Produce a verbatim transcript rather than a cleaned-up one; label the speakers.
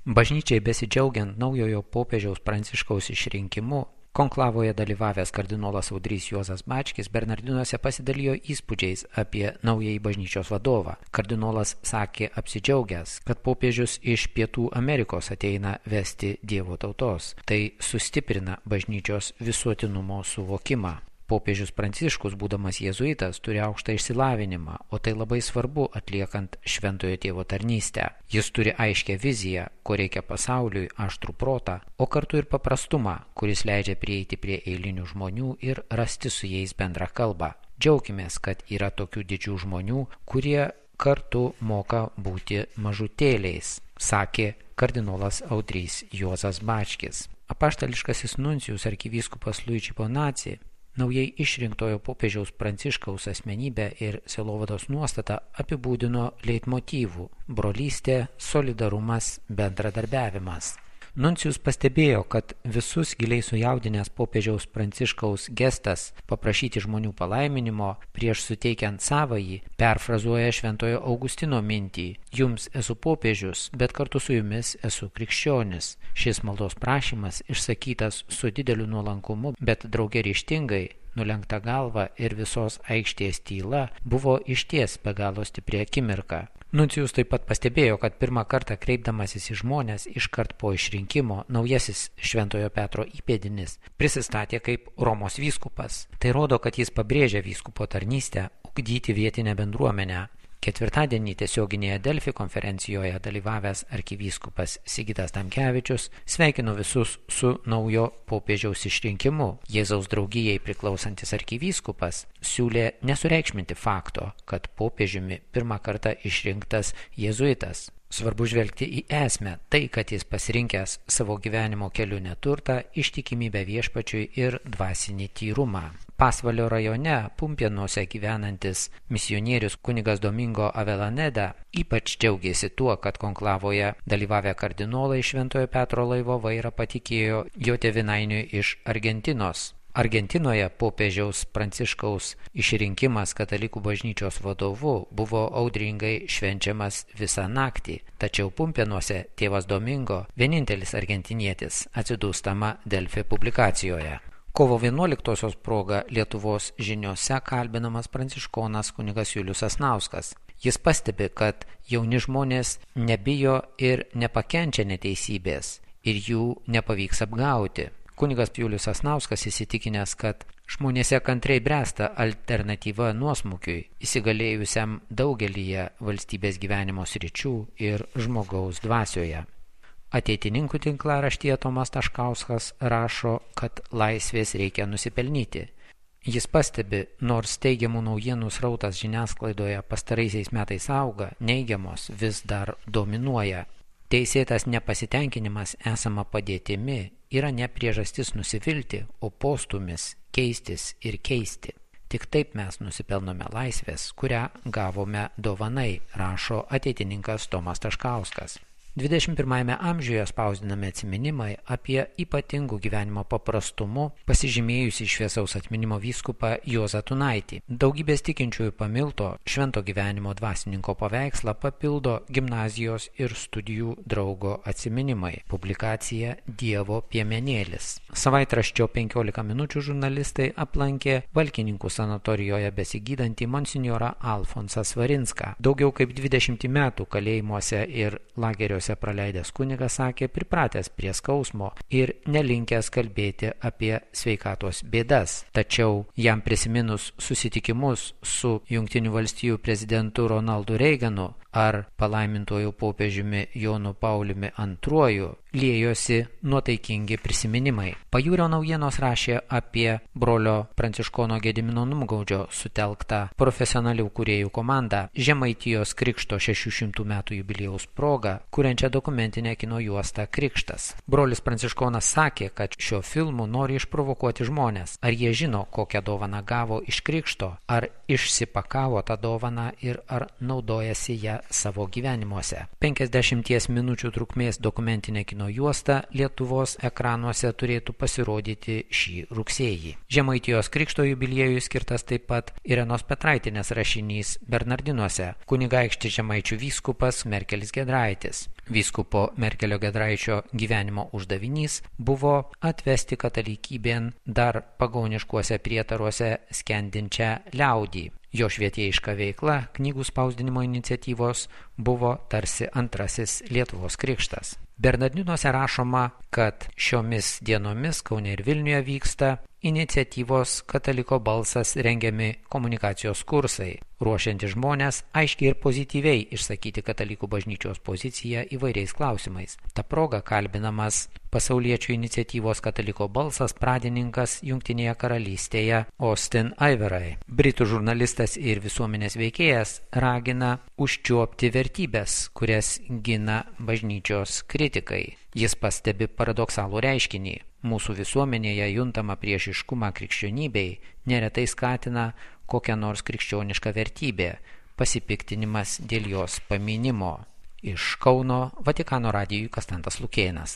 Speaker 1: Bažnyčiai besidžiaugiant naujojo popiežiaus Pranciškaus išrinkimu, konklavoje dalyvavęs kardinolas Audrys Juozas Bačkis Bernardinuose pasidalijo įspūdžiais apie naująjį bažnyčios vadovą. Kardinolas sakė apsidžiaugęs, kad popiežius iš Pietų Amerikos ateina vesti Dievo tautos. Tai sustiprina bažnyčios visuotinumo suvokimą. Popiežius Pranciškus, būdamas jėzuitas, turi aukštą išsilavinimą, o tai labai svarbu atliekant šventojo tėvo tarnystę. Jis turi aiškę viziją, ko reikia pasauliui, aštrų protą, o kartu ir paprastumą, kuris leidžia prieiti prie eilinių žmonių ir rasti su jais bendrą kalbą. Džiaukimės, kad yra tokių didžių žmonių, kurie kartu moka būti mažutėliais, sakė kardinolas Audrys Juozas Bačkis. Apaštališkasis nuncijus arkivyskupas Luigi Bonacci naujai išrinktojo popiežiaus Pranciškaus asmenybę ir sielovados nuostatą apibūdino leitmotyvų – brolystė, solidarumas, bendradarbiavimas. Nuncijus pastebėjo, kad visus giliai sujaudinęs popiežiaus Pranciškaus gestas paprašyti žmonių palaiminimo prieš suteikiant savąjį perfrazuoja šventojo Augustino mintį: jums esu popiežius, bet kartu su jumis esu krikščionis. Šis maldos prašymas išsakytas su dideliu nuolankumu, bet drauge ryžtingai, nulenkta galva ir visos aikštės tyla buvo išties be galo stipri akimirka. Nuncijus taip pat pastebėjo, kad pirmą kartą kreipdamasis į žmonės iškart po išrinkimo naujasis Šventojo Petro įpėdinis prisistatė kaip Romos vyskupas. Tai rodo, kad jis pabrėžia vyskupo tarnystę ugdyti vietinę bendruomenę. Ketvirtadienį tiesioginėje Delfi konferencijoje dalyvavęs arkivyskupas Sigitas Tamkevičius sveikino visus su naujo popiežiaus išrinkimu. Jėzaus draugijai priklausantis arkivyskupas siūlė nesureikšminti fakto, kad popiežiumi pirmą kartą išrinktas jėzuitas. Svarbu žvelgti į esmę, tai, kad jis pasirinkęs savo gyvenimo keliu neturtą, ištikimybę viešpačiui ir dvasinį tyrumą. Pasvalio rajone Pumpėnuose gyvenantis misionierius kunigas Domingo Avelaneda ypač džiaugėsi tuo, kad konklavoje dalyvavę kardinolai Šventojo Petro laivo vairą patikėjo jo tėvynainiui iš Argentinos. Argentinoje popiežiaus Pranciškaus išrinkimas katalikų bažnyčios vadovu buvo audringai švenčiamas visą naktį, tačiau Pumpėnuose tėvas Domingo, vienintelis argentinietis, atsidūstama Delfi publikacijoje. Kovo vienuoliktosios proga Lietuvos žiniose kalbinamas pranciškonas kunigas Julius Sasnauskas. Jis pastebi, kad jauni žmonės nebijo ir nepakenčia neteisybės ir jų nepavyks apgauti. Kunigas Julius Sasnauskas įsitikinęs, kad žmonėse kantriai bręsta alternatyva nuosmukiui, įsigalėjusiam daugelyje valstybės gyvenimo sričių ir žmogaus dvasioje. Ateitininkų tinklaraštyje Tomas Taškauskas rašo, kad laisvės reikia nusipelnyti. Jis pastebi, nors teigiamų naujienų srautas žiniasklaidoje pastaraisiais metais auga, neigiamos vis dar dominuoja. Teisėtas nepasitenkinimas esama padėtimi yra ne priežastis nusivilti, o postūmis keistis ir keisti. Tik taip mes nusipelnome laisvės, kurią gavome dovanai, rašo ateitininkas Tomas Taškauskas. dvidešimt pirmajame amžiuje spausdinami atsiminimai apie ypatingų gyvenimo paprastumu pasižymėjusi šviesaus atminimo vyskupą Juozą Tunaitį. Daugybės tikinčiųjų pamilto švento gyvenimo dvasininko paveikslą papildo gimnazijos ir studijų draugo atsiminimai. Publikacija Dievo piemenėlis. Savaitraščio penkiolika minučių žurnalistai aplankė Valkininkų sanatorijoje besigydantį monsinjorą Alfonsą Svarinską. Daugiau kaip dvidešimt metų kalėjimuose ir lageriuose praleidęs kunigas sakė, pripratęs prie skausmo ir nelinkęs kalbėti apie sveikatos bėdas. Tačiau jam prisiminus susitikimus su Jungtinių valstijų prezidentu Ronaldu Reiganu ar palaimintuoju popiežiumi Jonu Pauliumi antruoju, liejosi nuotaikingi prisiminimai. Pajūrio naujienos rašė apie brolio Pranciškono Gedimino Numgaudžio sutelktą profesionalių kūrėjų komandą Žemaitijos Krikšto šešių šimtų metų jubiliejaus proga, kuriančią dokumentinę kino juostą Krikštas. Brolis Pranciškonas sakė, kad šio filmu nori išprovokuoti žmonės. Ar jie žino, kokią dovaną gavo iš Krikšto, ar išsipakavo tą dovaną ir ar naudojasi ją savo gyvenimuose. penkiasdešimties minučių trukmės dokumentinė kino juosta Lietuvos ekranuose turėtų pasirodyti šį rugsėjį. Žemaitijos Krikšto jubiliejui skirtas taip pat Irenos Petraitinės rašinys Bernardinuose, kunigaikštis žemaičių vyskupas Merkelis Giedraitis. Vyskupo Merkelio Giedraičio gyvenimo uždavinys buvo atvesti katalikybėn dar pagoniškuose prietaruose skendinčią liaudį. Jo švietėjiška veikla, knygų spausdinimo iniciatyvos buvo tarsi antrasis Lietuvos krikštas. Bernardinuose rašoma, kad šiomis dienomis Kaune ir Vilniuje vyksta iniciatyvos Kataliko balsas rengiami komunikacijos kursai, ruošiantys žmonės aiškiai ir pozityviai išsakyti katalikų bažnyčios poziciją įvairiais klausimais. Ta proga kalbinamas pasauliečių iniciatyvos Kataliko balsas pradininkas Jungtinėje karalystėje Austin Iverai. Britų žurnalistas ir visuomenės veikėjas ragina užčiuopti vertybės, kurias gina bažnyčios kritikai. Jis pastebi paradoksalų reiškinį. Mūsų visuomenėje juntama priešiškumą krikščionybei neretai skatina kokią nors krikščionišką vertybę, pasipiktinimas dėl jos paminimo. Iš Kauno Vatikano radijui Konstantas Lukėnas.